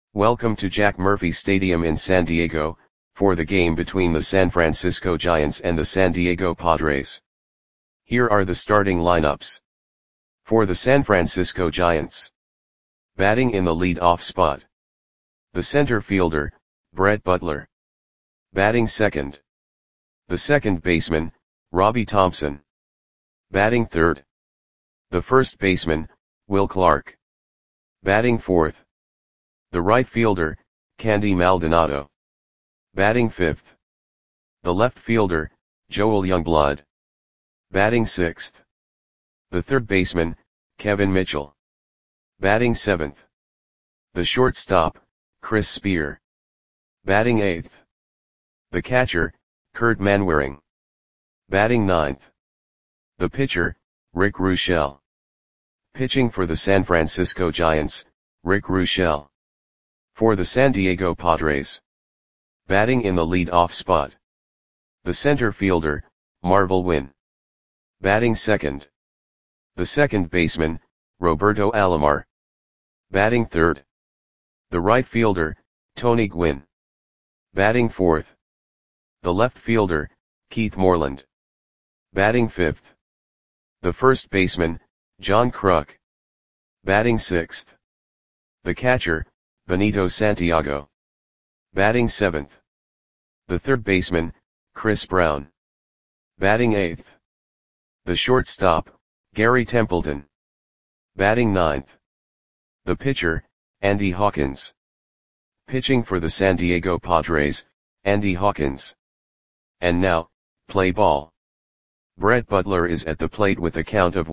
Welcome to Jack Murphy Stadium in San Diego, for the game between the San Francisco Giants and the San Diego Padres. Here are the starting lineups. For the San Francisco Giants. Batting in the lead-off spot. The center fielder, Brett Butler. Batting second. The second baseman, Robbie Thompson. Batting third. The first baseman, Will Clark. Batting fourth. The right fielder, Candy Maldonado. Batting fifth. The left fielder, Joel Youngblood. Batting sixth. The third baseman, Kevin Mitchell. Batting seventh. The shortstop, Chris Spear. Batting eighth. The catcher, Kurt Manwaring. Batting ninth. The pitcher, Rick Ruschel. Pitching for the San Francisco Giants, Rick Ruschel. For the San Diego Padres. Batting in the lead-off spot. The center fielder, Marvel Wynn. Batting second. The second baseman, Roberto Alomar. Batting third. The right fielder, Tony Gwynn. Batting fourth. The left fielder, Keith Moreland. Batting fifth. The first baseman, John Kruk. Batting sixth. The catcher, Benito Santiago. Batting seventh. The third baseman, Chris Brown. Batting eighth. The shortstop, Gary Templeton. Batting ninth. The pitcher, Andy Hawkins. Pitching for the San Diego Padres, Andy Hawkins. And now, play ball. Brett Butler is at the plate with a count of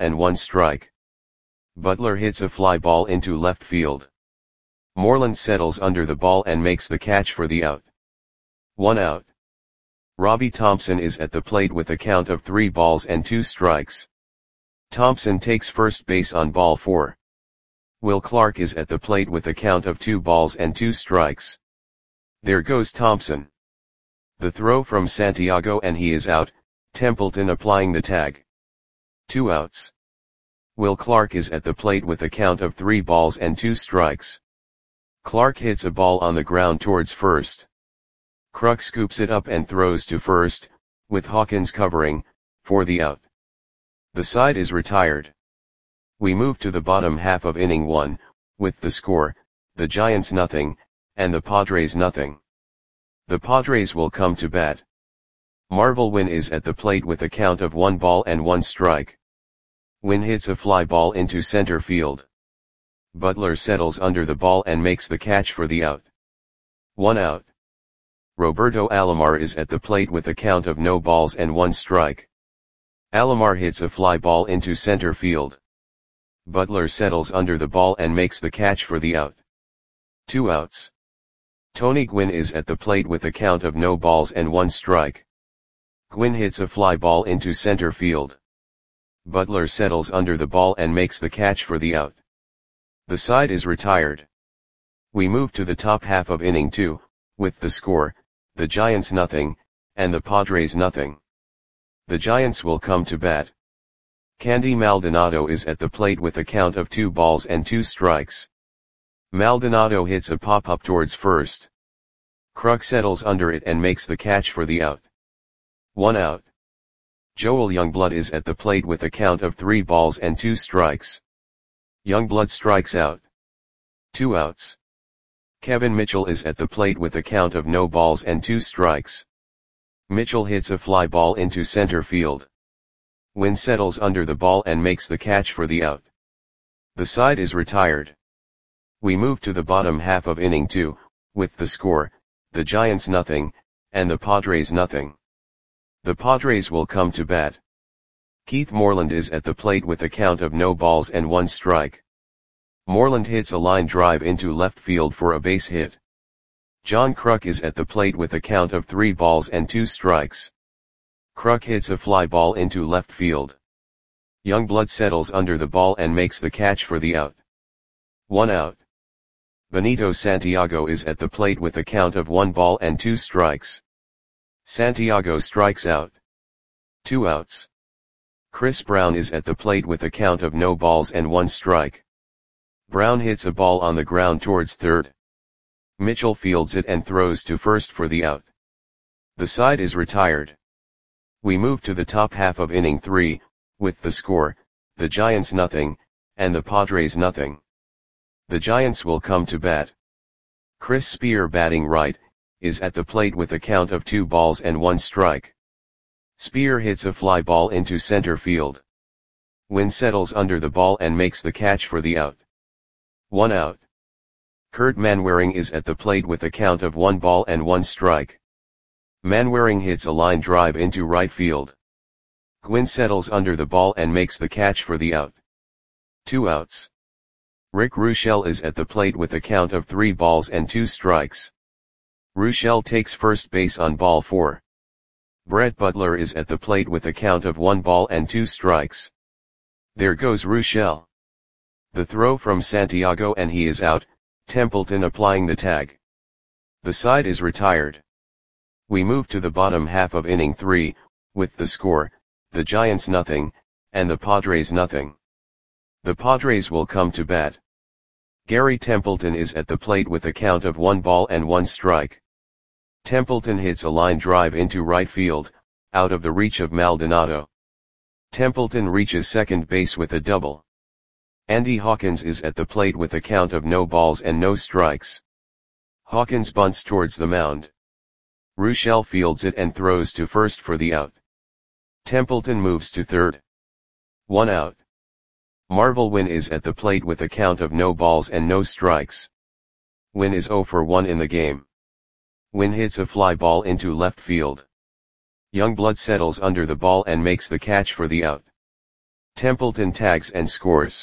1-1 Butler hits a fly ball into left field. Moreland settles under the ball and makes the catch for the out. 1 out. Robbie Thompson is at the plate with a count of 3-2. Thompson takes first base on ball 4. Will Clark is at the plate with a count of 2-2. There goes Thompson. The throw from Santiago and he is out, Templeton applying the tag. 2 outs. Will Clark is at the plate with a count of 3-2. Clark hits a ball on the ground towards first. Kruk scoops it up and throws to first, with Hawkins covering, for the out. The side is retired. We move to the bottom half of inning 1, with the score, the Giants nothing, and the Padres nothing. The Padres will come to bat. Marvel Wynn is at the plate with a count of 1-1. Wynn hits a fly ball into center field. Butler settles under the ball and makes the catch for the out. 1 out. Roberto Alomar is at the plate with a count of 0-1. Alomar hits a fly ball into center field. Butler settles under the ball and makes the catch for the out. 2 outs. Tony Gwynn is at the plate with a count of 0-1. Gwynn hits a fly ball into center field. Butler settles under the ball and makes the catch for the out. The side is retired. We move to the top half of inning 2, with the score, the Giants nothing, and the Padres nothing. The Giants will come to bat. Candy Maldonado is at the plate with a count of 2-2. Maldonado hits a pop-up towards first. Kruk settles under it and makes the catch for the out. 1 out. Joel Youngblood is at the plate with a count of 3-2. Youngblood strikes out. 2 outs. Kevin Mitchell is at the plate with a count of 0-2. Mitchell hits a fly ball into center field. Wynn settles under the ball and makes the catch for the out. The side is retired. We move to the bottom half of inning 2, with the score, the Giants nothing, and the Padres nothing. The Padres will come to bat. Keith Moreland is at the plate with a count of 0-1. Moreland hits a line drive into left field for a base hit. John Kruk is at the plate with a count of 3-2. Kruk hits a fly ball into left field. Youngblood settles under the ball and makes the catch for the out. 1 out. Benito Santiago is at the plate with a count of 1-2. Santiago strikes out. 2 outs. Chris Brown is at the plate with a count of 0-1. Brown hits a ball on the ground towards third. Mitchell fields it and throws to first for the out. The side is retired. We move to the top half of inning 3, with the score, the Giants nothing, and the Padres nothing. The Giants will come to bat. Chris Spear, batting right, is at the plate with a count of 2 balls and 1 strike. Spear hits a fly ball into center field. Wynn settles under the ball and makes the catch for the out. 1 out. Kurt Manwaring is at the plate with a count of 1 ball and 1 strike. Manwaring hits a line drive into right field. Gwynn settles under the ball and makes the catch for the out. 2 outs. Rick Ruschel is at the plate with a count of 3 balls and 2 strikes. Ruschel takes first base on ball 4. Brett Butler is at the plate with a count of 1 ball and 2 strikes. There goes Ruschel. The throw from Santiago and he is out, Templeton applying the tag. The side is retired. We move to the bottom half of inning 3, with the score, the Giants nothing, and the Padres nothing. The Padres will come to bat. Gary Templeton is at the plate with a count of 1 ball and 1 strike. Templeton hits a line drive into right field, out of the reach of Maldonado. Templeton reaches second base with a double. Andy Hawkins is at the plate with a count of no balls and no strikes. Hawkins bunts towards the mound. Ruschel fields it and throws to first for the out. Templeton moves to third. 1 out. Marvel Wynn is at the plate with a count of no balls and no strikes. Wynn is 0 for 1 in the game. Wynn hits a fly ball into left field. Youngblood settles under the ball and makes the catch for the out. Templeton tags and scores.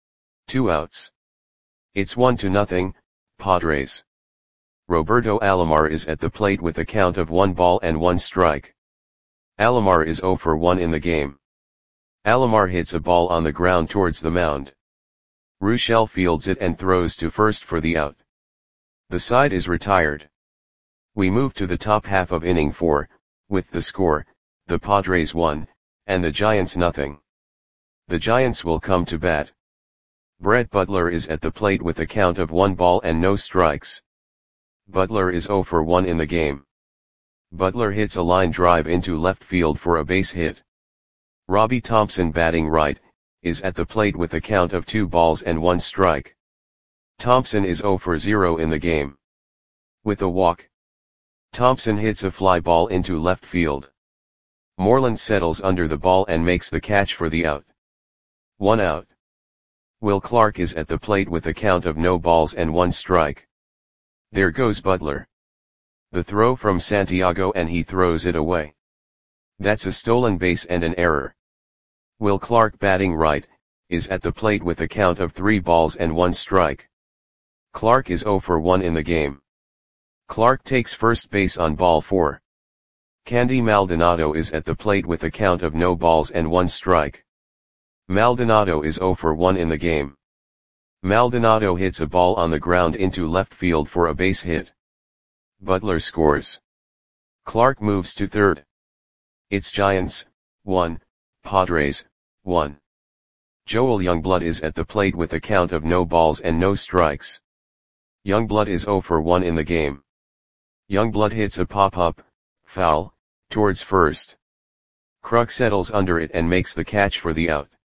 2 outs. It's 1-0, Padres. Roberto Alomar is at the plate with a count of 1 ball and 1 strike. Alomar is 0 for 1 in the game. Alomar hits a ball on the ground towards the mound. Ruschel fields it and throws to first for the out. The side is retired. We move to the top half of inning 4, with the score, the Padres 1, and the Giants nothing. The Giants will come to bat. Brett Butler is at the plate with a count of 1 ball and no strikes. Butler is 0 for 1 in the game. Butler hits a line drive into left field for a base hit. Robbie Thompson, batting right, is at the plate with a count of 2 balls and 1 strike. Thompson is 0 for 0 in the game. With a walk, Thompson hits a fly ball into left field. Moreland settles under the ball and makes the catch for the out. 1 out. Will Clark is at the plate with a count of no balls and 1 strike. There goes Butler. The throw from Santiago and he throws it away. That's a stolen base and an error. Will Clark, batting right, is at the plate with a count of 3 balls and 1 strike. Clark is 0 for 1 in the game. Clark takes first base on ball 4. Candy Maldonado is at the plate with a count of no balls and 1 strike. Maldonado is 0 for 1 in the game. Maldonado hits a ball on the ground into left field for a base hit. Butler scores. Clark moves to third. It's Giants 1, Padres 1. Joel Youngblood is at the plate with a count of no balls and no strikes. Youngblood is 0 for 1 in the game. Youngblood hits a pop-up, foul, towards first. Kruk settles under it and makes the catch for the out.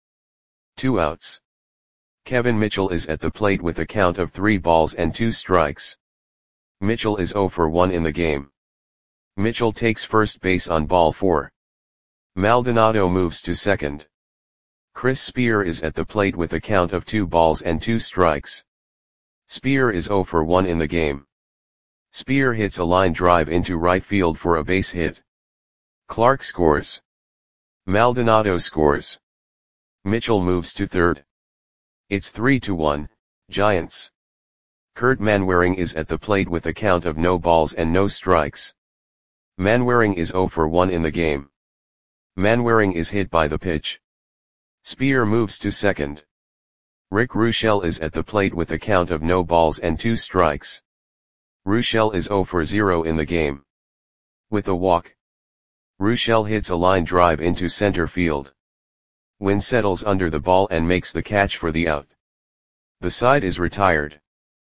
2 outs. Kevin Mitchell is at the plate with a count of 3 balls and 2 strikes. Mitchell is 0 for 1 in the game. Mitchell takes first base on ball 4. Maldonado moves to second. Chris Spear is at the plate with a count of 2 balls and 2 strikes. Spear is 0 for 1 in the game. Spear hits a line drive into right field for a base hit. Clark scores. Maldonado scores. Mitchell moves to third. It's 3-1, Giants. Kurt Manwaring is at the plate with a count of no balls and no strikes. Manwaring is 0 for 1 in the game. Manwaring is hit by the pitch. Spear moves to second. Rick Ruschel is at the plate with a count of no balls and 2 strikes. Ruschel is 0 for 0 in the game. With a walk, Ruschel hits a line drive into center field. Wynn settles under the ball and makes the catch for the out. The side is retired.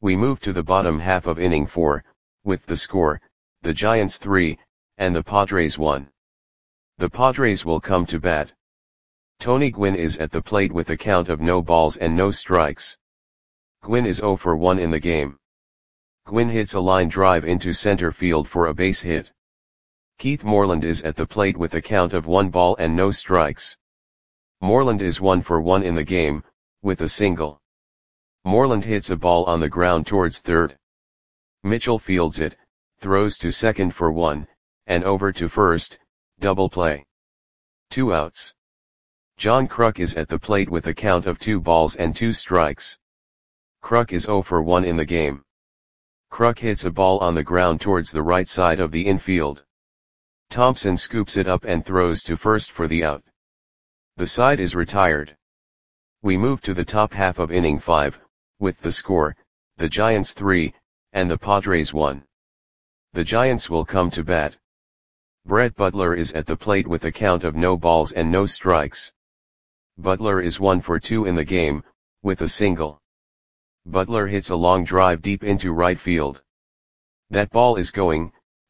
We move to the bottom half of inning 4, with the score, the Giants 3, and the Padres 1. The Padres will come to bat. Tony Gwynn is at the plate with a count of no balls and no strikes. Gwynn is 0 for 1 in the game. Gwynn hits a line drive into center field for a base hit. Keith Moreland is at the plate with a count of 1 ball and no strikes. Moreland is 1 for 1 in the game, with a single. Moreland hits a ball on the ground towards third. Mitchell fields it, throws to second for 1, and over to first, double play. 2 outs. John Kruk is at the plate with a count of 2 balls and 2 strikes. Kruk is 0 for 1 in the game. Kruk hits a ball on the ground towards the right side of the infield. Thompson scoops it up and throws to first for the out. The side is retired. We move to the top half of inning 5, with the score, the Giants 3, and the Padres 1. The Giants will come to bat. Brett Butler is at the plate with a count of no balls and no strikes. Butler is 1 for 2 in the game, with a single. Butler hits a long drive deep into right field. That ball is gone.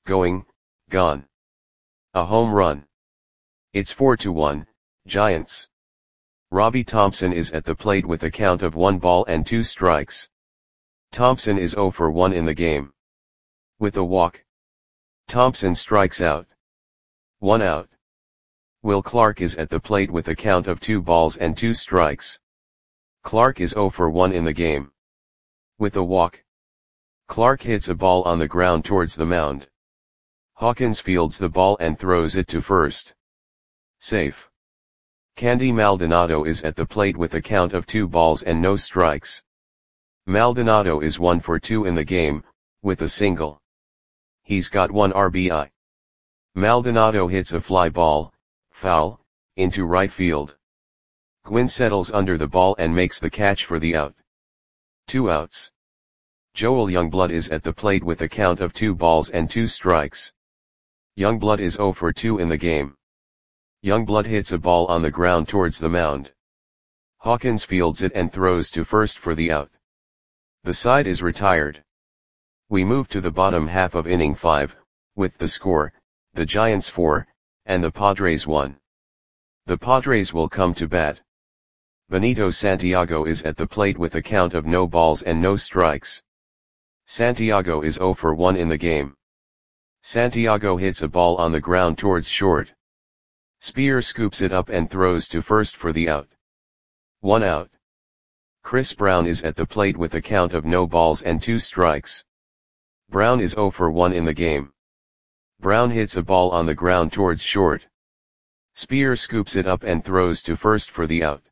A home run. It's 4-1, Giants. Robbie Thompson is at the plate with a count of 1 ball and 2 strikes. Thompson is 0 for 1 in the game. With a walk. Thompson strikes out. 1 out. Will Clark is at the plate with a count of 2 balls and 2 strikes. Clark is 0 for 1 in the game. With a walk. Clark hits a ball on the ground towards the mound. Hawkins fields the ball and throws it to first. Safe. Candy Maldonado is at the plate with a count of 2 balls and no strikes. Maldonado is 1 for 2 in the game, with a single. He's got 1 RBI. Maldonado hits a fly ball, foul, into right field. Gwynn settles under the ball and makes the catch for the out. 2 outs. Joel Youngblood is at the plate with a count of 2 balls and 2 strikes. Youngblood is 0 for 2 in the game. Youngblood hits a ball on the ground towards the mound. Hawkins fields it and throws to first for the out. The side is retired. We move to the bottom half of inning 5, with the score, the Giants 4, and the Padres 1. The Padres will come to bat. Benito Santiago is at the plate with a count of no balls and no strikes. Santiago is 0 for 1 in the game. Santiago hits a ball on the ground towards short. Spear scoops it up and throws to first for the out. 1 out. Chris Brown is at the plate with a count of no balls and 2 strikes. Brown is 0 for 1 in the game. Brown hits a ball on the ground towards short. Spear scoops it up and throws to first for the out.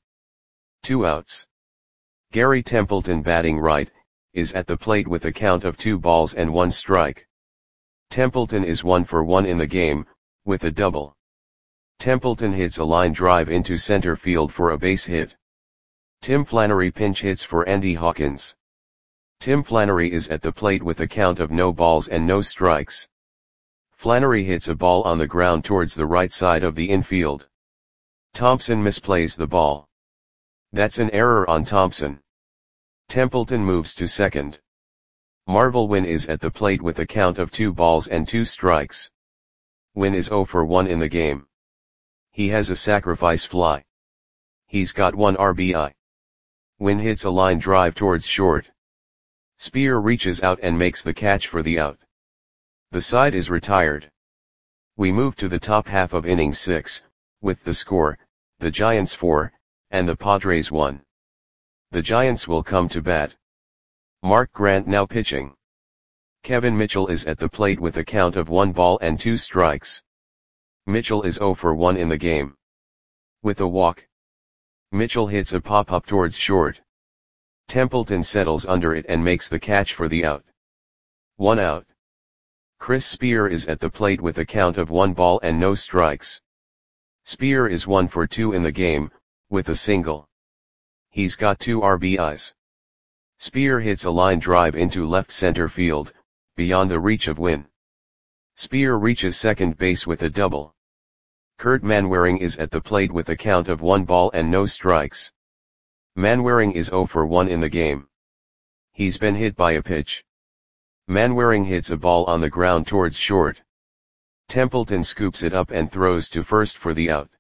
2 outs. Gary Templeton, batting right, is at the plate with a count of 2 balls and 1 strike. Templeton is 1 for 1 in the game, with a double. Templeton hits a line drive into center field for a base hit. Tim Flannery pinch hits for Andy Hawkins. Tim Flannery is at the plate with a count of no balls and no strikes. Flannery hits a ball on the ground towards the right side of the infield. Thompson misplays the ball. That's an error on Thompson. Templeton moves to second. Marvel Wynn is at the plate with a count of 2 balls and 2 strikes. Wynn is 0 for 1 in the game. He has a sacrifice fly. He's got 1 RBI. Wynn hits a line drive towards short. Spear reaches out and makes the catch for the out. The side is retired. We move to the top half of inning 6, with the score, the Giants 4, and the Padres 1. The Giants will come to bat. Mark Grant now pitching. Kevin Mitchell is at the plate with a count of 1 ball and 2 strikes. Mitchell is 0 for 1 in the game. With a walk. Mitchell hits a pop-up towards short. Templeton settles under it and makes the catch for the out. 1 out. Chris Spear is at the plate with a count of 1 ball and no strikes. Spear is 1 for 2 in the game, with a single. He's got 2 RBIs. Spear hits a line drive into left center field, beyond the reach of Wynn. Spear reaches second base with a double. Kurt Manwaring is at the plate with a count of 1 ball and no strikes. Manwaring is 0 for 1 in the game. He's been hit by a pitch. Manwaring hits a ball on the ground towards short. Templeton scoops it up and throws to first for the out.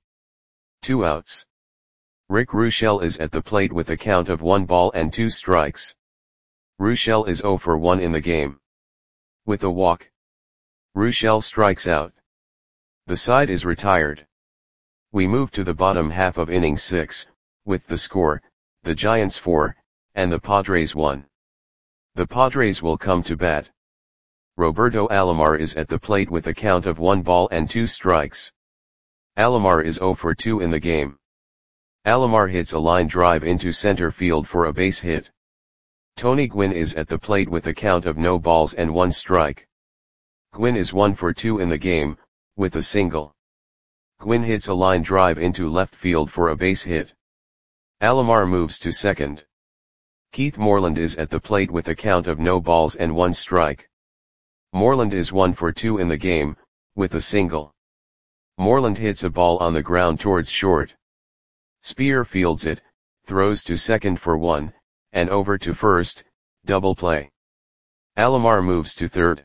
2 outs. Rick Ruschel is at the plate with a count of 1 ball and 2 strikes. Ruschel is 0 for 1 in the game. With a walk, Ruschel strikes out. The side is retired. We move to the bottom half of inning 6, with the score, the Giants 4, and the Padres 1. The Padres will come to bat. Roberto Alomar is at the plate with a count of 1 ball and 2 strikes. Alomar is 0 for 2 in the game. Alomar hits a line drive into center field for a base hit. Tony Gwynn is at the plate with a count of no balls and 1 strike. Gwynn is 1 for 2 in the game, with a single. Gwynn hits a line drive into left field for a base hit. Alomar moves to second. Keith Moreland is at the plate with a count of no balls and 1 strike. Moreland is 1 for 2 in the game, with a single. Moreland hits a ball on the ground towards short. Spear fields it, throws to second for 1, and over to first, double play. Alomar moves to third.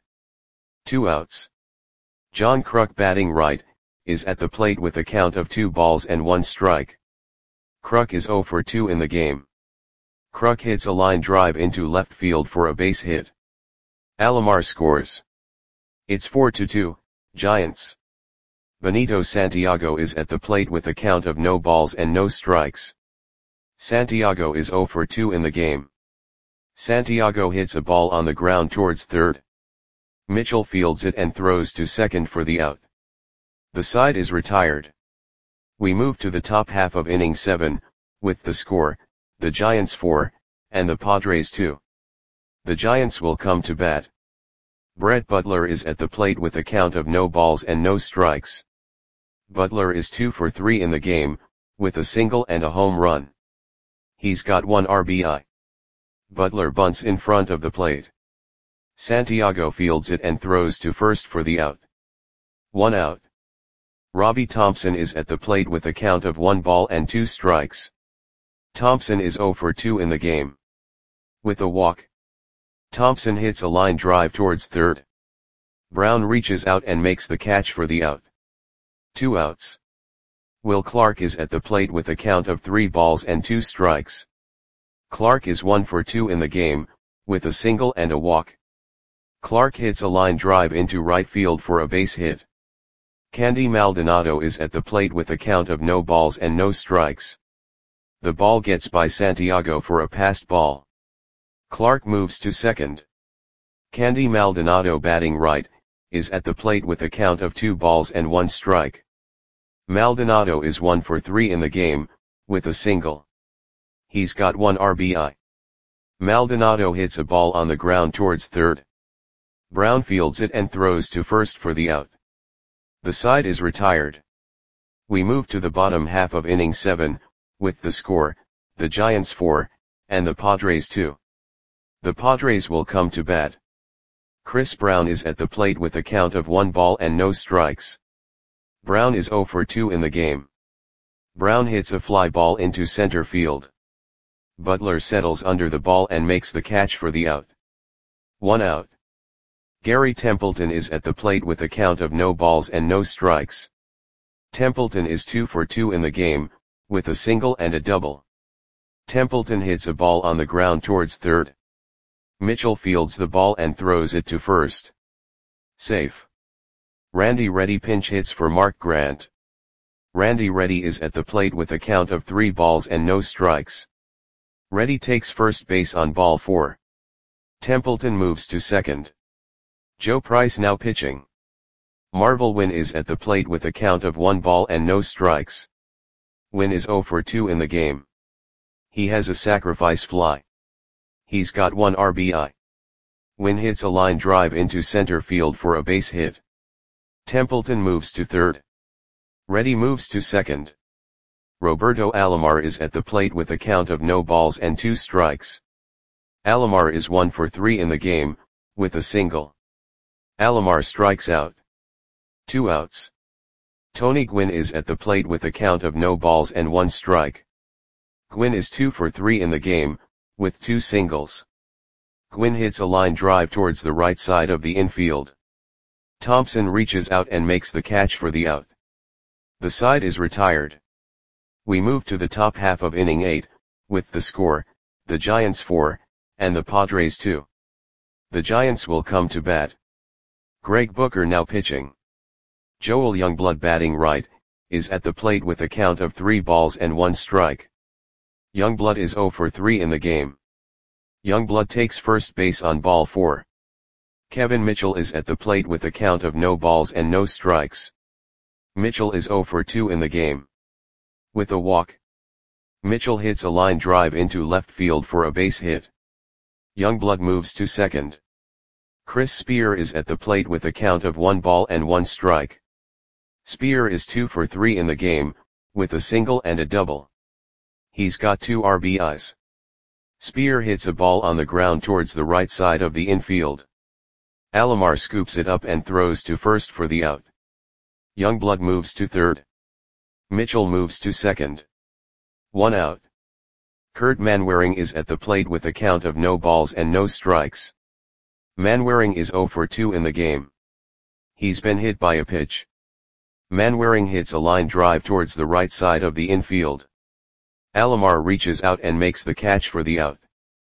2 outs. John Kruk, batting right, is at the plate with a count of 2 balls and 1 strike. Kruk is 0 for 2 in the game. Kruk hits a line drive into left field for a base hit. Alomar scores. It's 4-2, Giants. Benito Santiago is at the plate with a count of no balls and no strikes. Santiago is 0 for 2 in the game. Santiago hits a ball on the ground towards third. Mitchell fields it and throws to second for the out. The side is retired. We move to the top half of inning 7, with the score, the Giants 4, and the Padres 2. The Giants will come to bat. Brett Butler is at the plate with a count of no balls and no strikes. Butler is 2 for 3 in the game, with a single and a home run. He's got 1 RBI. Butler bunts in front of the plate. Santiago fields it and throws to first for the out. 1 out. Robbie Thompson is at the plate with a count of 1 ball and 2 strikes. Thompson is 0 for 2 in the game. With a walk, Thompson hits a line drive towards third. Brown reaches out and makes the catch for the out. 2 outs. Will Clark is at the plate with a count of 3 balls and 2 strikes. Clark is 1 for 2 in the game, with a single and a walk. Clark hits a line drive into right field for a base hit. Candy Maldonado is at the plate with a count of no balls and no strikes. The ball gets by Santiago for a passed ball. Clark moves to second. Candy Maldonado, batting right, is at the plate with a count of 2 balls and 1 strike. Maldonado is 1 for 3 in the game, with a single. He's got 1 RBI. Maldonado hits a ball on the ground towards third. Brown fields it and throws to first for the out. The side is retired. We move to the bottom half of inning 7, with the score, the Giants 4, and the Padres 2. The Padres will come to bat. Chris Brown is at the plate with a count of 1 ball and no strikes. Brown is 0 for 2 in the game. Brown hits a fly ball into center field. Butler settles under the ball and makes the catch for the out. 1 out. Gary Templeton is at the plate with a count of no balls and no strikes. Templeton is 2 for 2 in the game, with a single and a double. Templeton hits a ball on the ground towards third. Mitchell fields the ball and throws it to first. Safe. Randy Reddy pinch hits for Mark Grant. Randy Reddy is at the plate with a count of 3 balls and no strikes. Reddy takes first base on ball 4. Templeton moves to second. Joe Price now pitching. Marvel Wynn is at the plate with a count of 1 ball and no strikes. Wynn is 0 for 2 in the game. He has a sacrifice fly. He's got 1 RBI. Wynn hits a line drive into center field for a base hit. Templeton moves to third. Reddy moves to second. Roberto Alomar is at the plate with a count of no balls and 2 strikes. Alomar is 1 for 3 in the game, with a single. Alomar strikes out. 2 outs. Tony Gwynn is at the plate with a count of no balls and 1 strike. Gwynn is 2 for 3 in the game, with 2 singles. Quinn hits a line drive towards the right side of the infield. Thompson reaches out and makes the catch for the out. The side is retired. We move to the top half of inning 8, with the score, the Giants 4, and the Padres 2. The Giants will come to bat. Greg Booker now pitching. Joel Youngblood batting right, is at the plate with a count of 3 balls and 1 strike. Youngblood is 0 for 3 in the game. Youngblood takes first base on ball 4. Kevin Mitchell is at the plate with a count of no balls and no strikes. Mitchell is 0 for 2 in the game. With a walk, Mitchell hits a line drive into left field for a base hit. Youngblood moves to second. Chris Spear is at the plate with a count of 1 ball and 1 strike. Spear is 2 for 3 in the game, with a single and a double. He's got 2 RBIs. Spear hits a ball on the ground towards the right side of the infield. Alomar scoops it up and throws to first for the out. Youngblood moves to third. Mitchell moves to second. 1 out. Kurt Manwaring is at the plate with a count of no balls and no strikes. Manwaring is 0 for 2 in the game. He's been hit by a pitch. Manwaring hits a line drive towards the right side of the infield. Alomar reaches out and makes the catch for the out.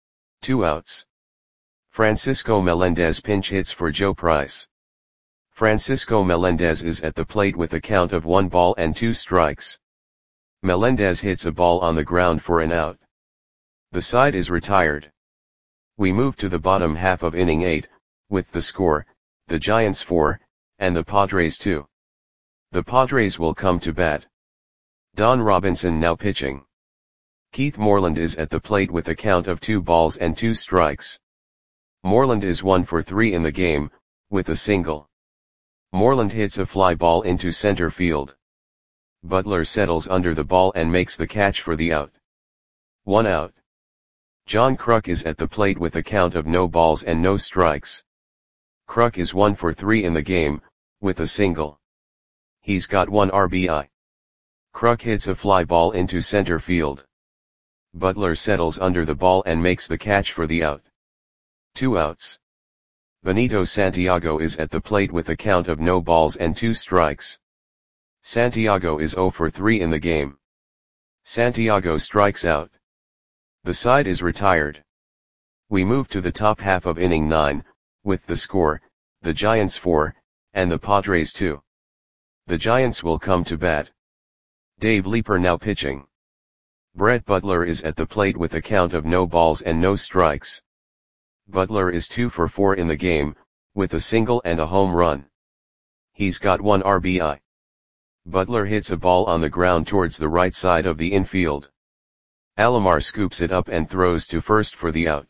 2 outs. Francisco Melendez pinch hits for Joe Price. Francisco Melendez is at the plate with a count of 1 ball and 2 strikes. Melendez hits a ball on the ground for an out. The side is retired. We move to the bottom half of inning 8, with the score, the Giants 4, and the Padres 2. The Padres will come to bat. Don Robinson now pitching. Keith Moreland is at the plate with a count of 2 balls and 2 strikes. Moreland is 1 for 3 in the game, with a single. Moreland hits a fly ball into center field. Butler settles under the ball and makes the catch for the out. 1 out. John Kruk is at the plate with a count of no balls and no strikes. Kruk is 1 for 3 in the game, with a single. He's got 1 RBI. Kruk hits a fly ball into center field. Butler settles under the ball and makes the catch for the out. 2 outs. Benito Santiago is at the plate with a count of no balls and 2 strikes. Santiago is 0 for 3 in the game. Santiago strikes out. The side is retired. We move to the top half of inning 9, with the score, the Giants 4, and the Padres 2. The Giants will come to bat. Dave Leeper now pitching. Brett Butler is at the plate with a count of no balls and no strikes. Butler is 2 for 4 in the game, with a single and a home run. He's got 1 RBI. Butler hits a ball on the ground towards the right side of the infield. Alomar scoops it up and throws to first for the out.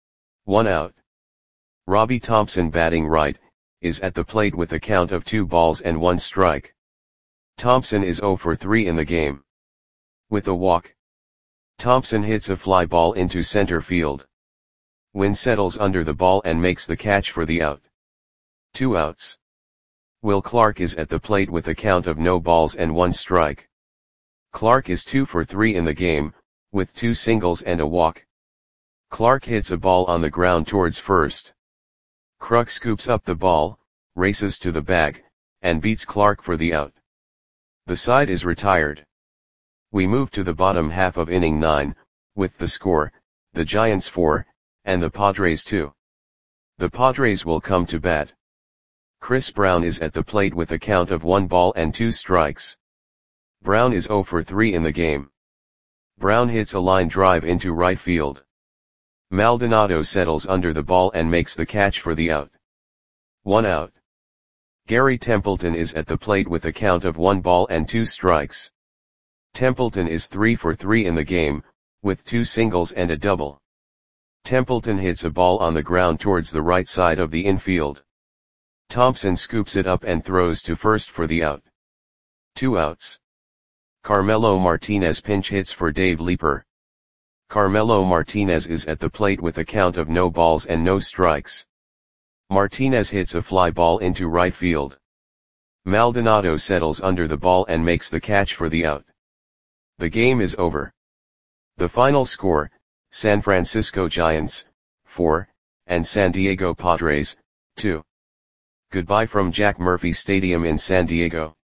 1 out. Robbie Thompson batting right, is at the plate with a count of 2 balls and 1 strike. Thompson is 0 for 3 in the game. With a walk, Thompson hits a fly ball into center field. Wynn settles under the ball and makes the catch for the out. 2 outs. Will Clark is at the plate with a count of no balls and 1 strike. Clark is 2 for 3 in the game, with 2 singles and a walk. Clark hits a ball on the ground towards first. Kruk scoops up the ball, races to the bag, and beats Clark for the out. The side is retired. We move to the bottom half of inning 9, with the score, the Giants 4, and the Padres 2. The Padres will come to bat. Chris Brown is at the plate with a count of 1 ball and 2 strikes. Brown is 0 for 3 in the game. Brown hits a line drive into right field. Maldonado settles under the ball and makes the catch for the out. 1 out. Gary Templeton is at the plate with a count of 1 ball and 2 strikes. Templeton is 3 for 3 in the game, with 2 singles and a double. Templeton hits a ball on the ground towards the right side of the infield. Thompson scoops it up and throws to first for the out. 2 outs. Carmelo Martinez pinch hits for Dave Leeper. Carmelo Martinez is at the plate with a count of no balls and no strikes. Martinez hits a fly ball into right field. Maldonado settles under the ball and makes the catch for the out. The game is over. The final score, San Francisco Giants, 4, and San Diego Padres, 2. Goodbye from Jack Murphy Stadium in San Diego.